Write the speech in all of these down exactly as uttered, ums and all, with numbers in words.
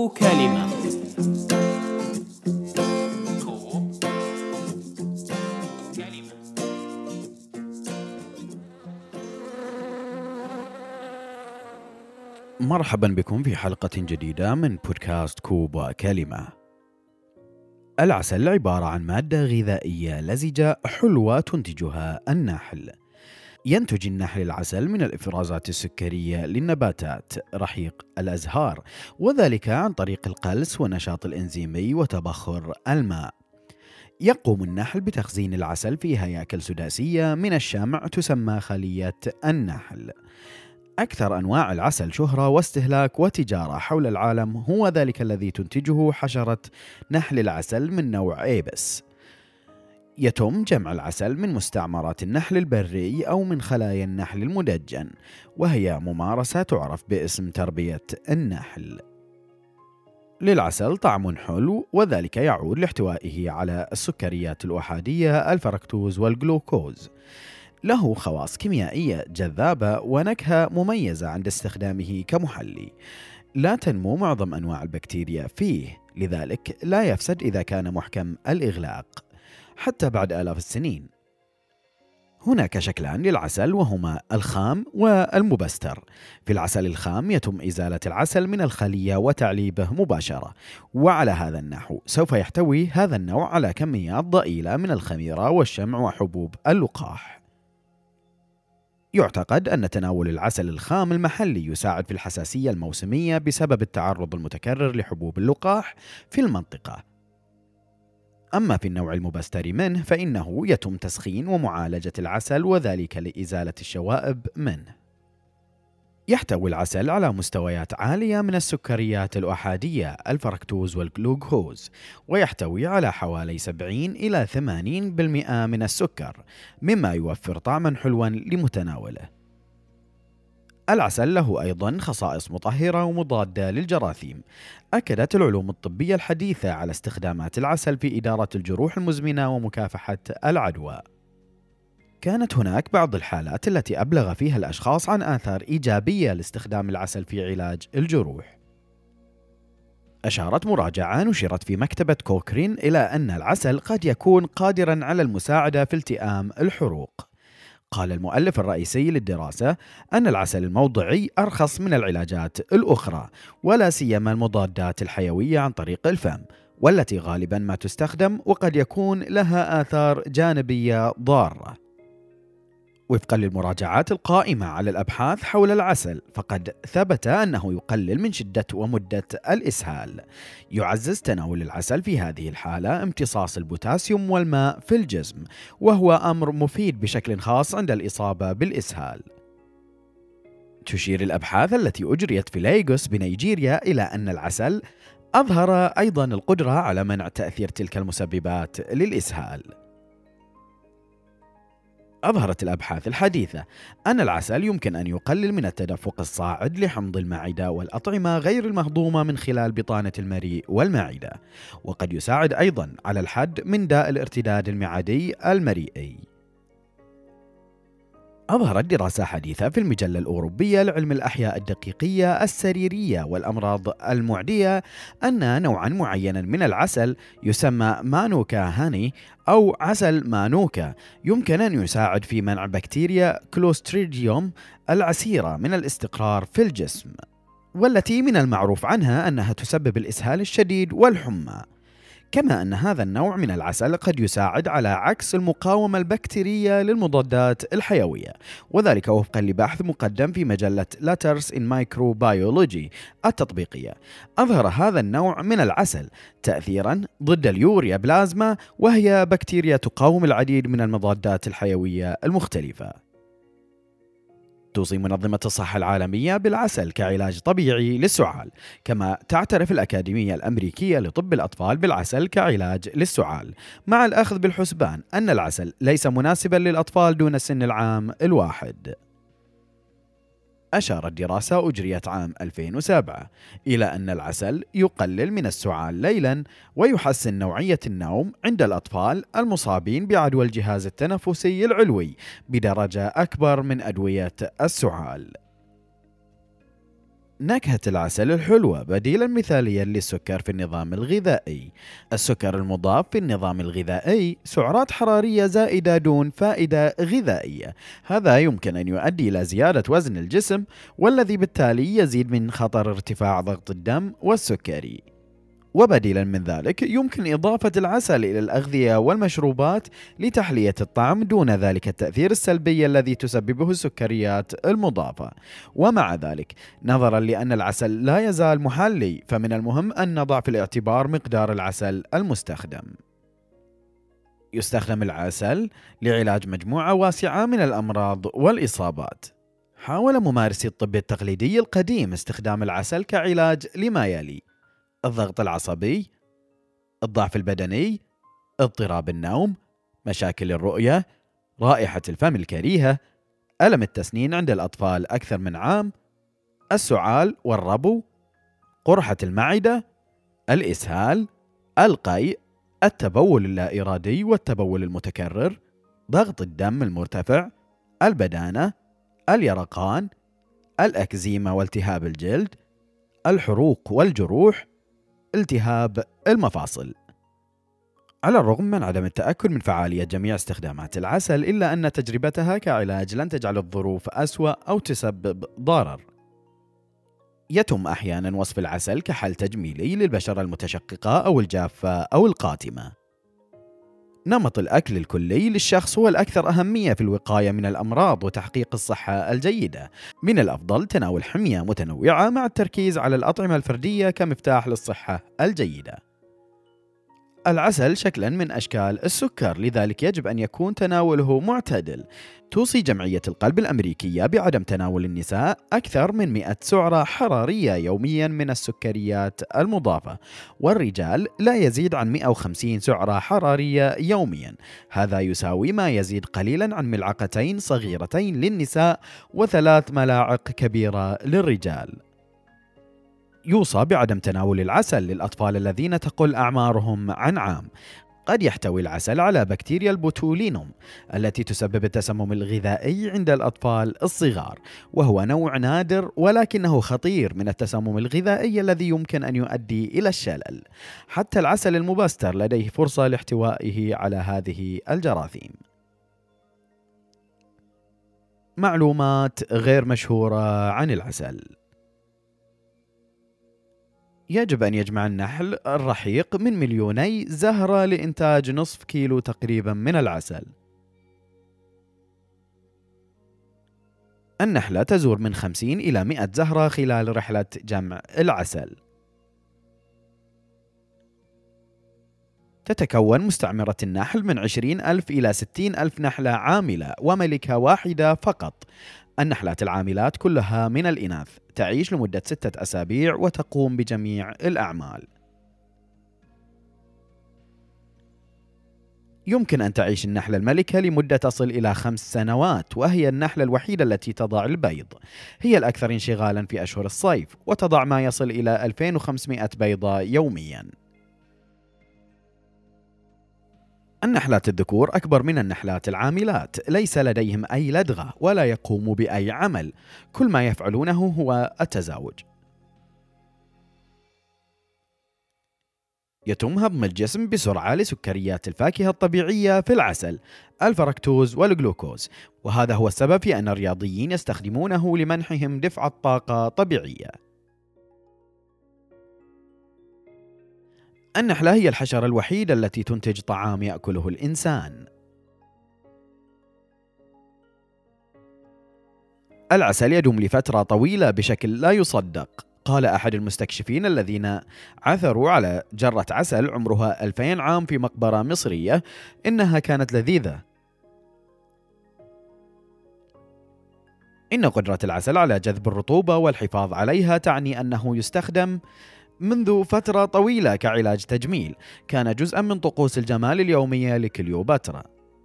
كلمة. مرحبا بكم في حلقة جديدة من بودكاست كوب وكلمة. العسل عبارة عن مادة غذائية لزجة حلوة تنتجها النحل. ينتج النحل العسل من الإفرازات السكرية للنباتات رحيق الأزهار، وذلك عن طريق القلس والنشاط الإنزيمي وتبخر الماء. يقوم النحل بتخزين العسل في هياكل سداسية من الشمع تسمى خلية النحل. أكثر أنواع العسل شهرة واستهلاك وتجارة حول العالم هو ذلك الذي تنتجه حشرة نحل العسل من نوع ايبس. يتم جمع العسل من مستعمرات النحل البري أو من خلايا النحل المدجن، وهي ممارسة تعرف باسم تربية النحل. للعسل طعم حلو، وذلك يعود لاحتوائه على السكريات الأحادية الفركتوز والجلوكوز. له خواص كيميائية جذابة ونكهة مميزة عند استخدامه كمحلي. لا تنمو معظم أنواع البكتيريا فيه، لذلك لا يفسد إذا كان محكم الإغلاق حتى بعد آلاف السنين. هناك شكلان للعسل، وهما الخام والمبستر. في العسل الخام يتم إزالة العسل من الخلية وتعليبه مباشرة، وعلى هذا النحو سوف يحتوي هذا النوع على كميات ضئيلة من الخميرة والشمع وحبوب اللقاح. يعتقد أن تناول العسل الخام المحلي يساعد في الحساسية الموسمية بسبب التعرض المتكرر لحبوب اللقاح في المنطقة. أما في النوع المبستر منه فإنه يتم تسخين ومعالجة العسل، وذلك لإزالة الشوائب منه. يحتوي العسل على مستويات عالية من السكريات الأحادية الفركتوز والجلوكوز، ويحتوي على حوالي سبعين إلى ثمانين بالمئة من السكر، مما يوفر طعما حلوا لمتناوله. العسل له أيضا خصائص مطهرة ومضادة للجراثيم. أكدت العلوم الطبية الحديثة على استخدامات العسل في إدارة الجروح المزمنة ومكافحة العدوى. كانت هناك بعض الحالات التي أبلغ فيها الأشخاص عن آثار إيجابية لاستخدام العسل في علاج الجروح. أشارت مراجعة نشرت في مكتبة كوكرين إلى أن العسل قد يكون قادرا على المساعدة في التئام الحروق. قال المؤلف الرئيسي للدراسة أن العسل الموضعي أرخص من العلاجات الأخرى، ولا سيما المضادات الحيوية عن طريق الفم، والتي غالبا ما تستخدم وقد يكون لها آثار جانبية ضارة. وفقا للمراجعات القائمة على الأبحاث حول العسل، فقد ثبت أنه يقلل من شدة ومدة الإسهال. يعزز تناول العسل في هذه الحالة امتصاص البوتاسيوم والماء في الجسم، وهو أمر مفيد بشكل خاص عند الإصابة بالإسهال. تشير الأبحاث التي أجريت في لايغوس بنيجيريا إلى أن العسل أظهر أيضا القدرة على منع تأثير تلك المسببات للإسهال. أظهرت الأبحاث الحديثة أن العسل يمكن أن يقلل من التدفق الصاعد لحمض المعدة والأطعمة غير المهضومة من خلال بطانة المريء والمعدة، وقد يساعد أيضا على الحد من داء الارتداد المعدي المريئي. أظهرت دراسة حديثة في المجلة الأوروبية لعلم الأحياء الدقيقية السريرية والأمراض المعدية أن نوعا معينا من العسل يسمى مانوكا هاني أو عسل مانوكا يمكن أن يساعد في منع بكتيريا كلوستريديوم العسيرة من الاستقرار في الجسم، والتي من المعروف عنها أنها تسبب الإسهال الشديد والحمى. كما أن هذا النوع من العسل قد يساعد على عكس المقاومة البكتيرية للمضادات الحيوية، وذلك وفقا لبحث مقدم في مجلة Letters in Microbiology التطبيقية. أظهر هذا النوع من العسل تأثيرا ضد اليوريا بلازما، وهي بكتيريا تقاوم العديد من المضادات الحيوية المختلفة. توصي منظمة الصحة العالمية بالعسل كعلاج طبيعي للسعال، كما تعترف الأكاديمية الأمريكية لطب الأطفال بالعسل كعلاج للسعال، مع الأخذ بالحسبان أن العسل ليس مناسبا للأطفال دون سن العام الواحد. أشارت دراسة أجريت عام ألفين وسبعة إلى أن العسل يقلل من السعال ليلا ويحسن نوعية النوم عند الأطفال المصابين بعدوى الجهاز التنفسي العلوي بدرجة أكبر من أدوية السعال. نكهة العسل الحلوة بديلا مثاليا للسكر في النظام الغذائي. السكر المضاف في النظام الغذائي سعرات حرارية زائدة دون فائدة غذائية، هذا يمكن أن يؤدي إلى زيادة وزن الجسم، والذي بالتالي يزيد من خطر ارتفاع ضغط الدم والسكري. وبديلا من ذلك يمكن إضافة العسل إلى الأغذية والمشروبات لتحلية الطعم دون ذلك التأثير السلبي الذي تسببه السكريات المضافة. ومع ذلك، نظرا لأن العسل لا يزال محلي، فمن المهم أن نضع في الاعتبار مقدار العسل المستخدم. يستخدم العسل لعلاج مجموعة واسعة من الأمراض والإصابات. حاول ممارسي الطب التقليدي القديم استخدام العسل كعلاج لما يلي: الضغط العصبي، الضعف البدني، اضطراب النوم، مشاكل الرؤية، رائحة الفم الكريهة، ألم التسنين عند الأطفال أكثر من عام، السعال والربو، قرحة المعدة، الإسهال، القيء، التبول اللا إرادي والتبول المتكرر، ضغط الدم المرتفع، البدانة، اليرقان، الأكزيما والتهاب الجلد، الحروق والجروح، التهاب المفاصل. على الرغم من عدم التأكد من فعالية جميع استخدامات العسل، إلا أن تجربتها كعلاج لن تجعل الظروف أسوأ أو تسبب ضرر. يتم أحيانا وصف العسل كحل تجميلي للبشرة المتشققة أو الجافة أو القاتمة. نمط الأكل الكلي للشخص هو الأكثر أهمية في الوقاية من الأمراض وتحقيق الصحة الجيدة. من الأفضل تناول حمية متنوعة مع التركيز على الأطعمة الفردية كمفتاح للصحة الجيدة. العسل شكلا من أشكال السكر، لذلك يجب أن يكون تناوله معتدل. توصي جمعية القلب الأمريكية بعدم تناول النساء أكثر من مئة سعرة حرارية يوميا من السكريات المضافة، والرجال لا يزيد عن مئة وخمسين سعرة حرارية يوميا، هذا يساوي ما يزيد قليلا عن ملعقتين صغيرتين للنساء وثلاث ملاعق كبيرة للرجال. يوصى بعدم تناول العسل للأطفال الذين تقل أعمارهم عن عام. قد يحتوي العسل على بكتيريا البوتولينوم التي تسبب التسمم الغذائي عند الأطفال الصغار، وهو نوع نادر ولكنه خطير من التسمم الغذائي الذي يمكن أن يؤدي إلى الشلل. حتى العسل المبستر لديه فرصة لاحتوائه على هذه الجراثيم. معلومات غير مشهورة عن العسل: يجب أن يجمع النحل الرحيق من مليوني زهرة لإنتاج نصف كيلو تقريبا من العسل. النحلة تزور من خمسين إلى مئة زهرة خلال رحلة جمع العسل. تتكون مستعمرة النحل من عشرين ألف إلى ستين ألف نحلة عاملة وملكة واحدة فقط. النحلات العاملات كلها من الإناث، تعيش لمدة ستة أسابيع وتقوم بجميع الأعمال. يمكن أن تعيش النحلة الملكة لمدة تصل إلى خمس سنوات، وهي النحلة الوحيدة التي تضع البيض. هي الأكثر انشغالا في أشهر الصيف، وتضع ما يصل إلى ألفين وخمسمئة بيضة يوميا. النحلات الذكور أكبر من النحلات العاملات، ليس لديهم أي لدغة ولا يقوموا بأي عمل، كل ما يفعلونه هو التزاوج. يتم هضم الجسم بسرعة لسكريات الفاكهة الطبيعية في العسل، الفركتوز والجلوكوز، وهذا هو السبب في أن الرياضيين يستخدمونه لمنحهم دفعة طاقة طبيعية. النحلة هي الحشرة الوحيدة التي تنتج طعام يأكله الإنسان. العسل يدوم لفترة طويلة بشكل لا يصدق. قال أحد المستكشفين الذين عثروا على جرة عسل عمرها ألفين عام في مقبرة مصرية إنها كانت لذيذة. إن قدرة العسل على جذب الرطوبة والحفاظ عليها تعني أنه يستخدم منذ فترة طويلة كعلاج تجميل، كان جزءا من طقوس الجمال اليومية لكليوباترا.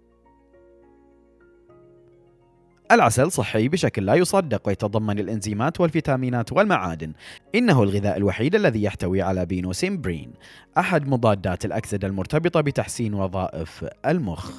العسل صحي بشكل لا يصدق، ويتضمن الإنزيمات والفيتامينات والمعادن. إنه الغذاء الوحيد الذي يحتوي على بينوسيمبرين، أحد مضادات الأكسدة المرتبطة بتحسين وظائف المخ.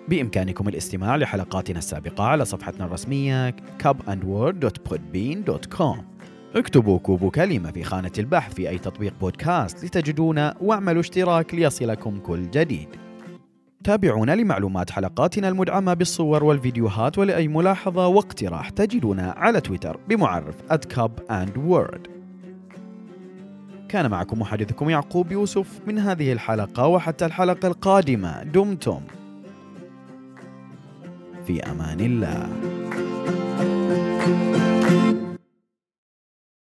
بإمكانكم الاستماع لحلقاتنا السابقة على صفحتنا الرسمية كاب أند وورد دوت بودبين دوت كوم. اكتبوا كوب كلمة في خانة البحث في أي تطبيق بودكاست لتجدونا، واعملوا اشتراك ليصلكم كل جديد. تابعونا لمعلومات حلقاتنا المدعمة بالصور والفيديوهات، ولأي ملاحظة واقتراح تجدونا على تويتر بمعرف آت كاب أند وورد. كان معكم محدثكم يعقوب يوسف من هذه الحلقة، وحتى الحلقة القادمة دمتم في أمان الله.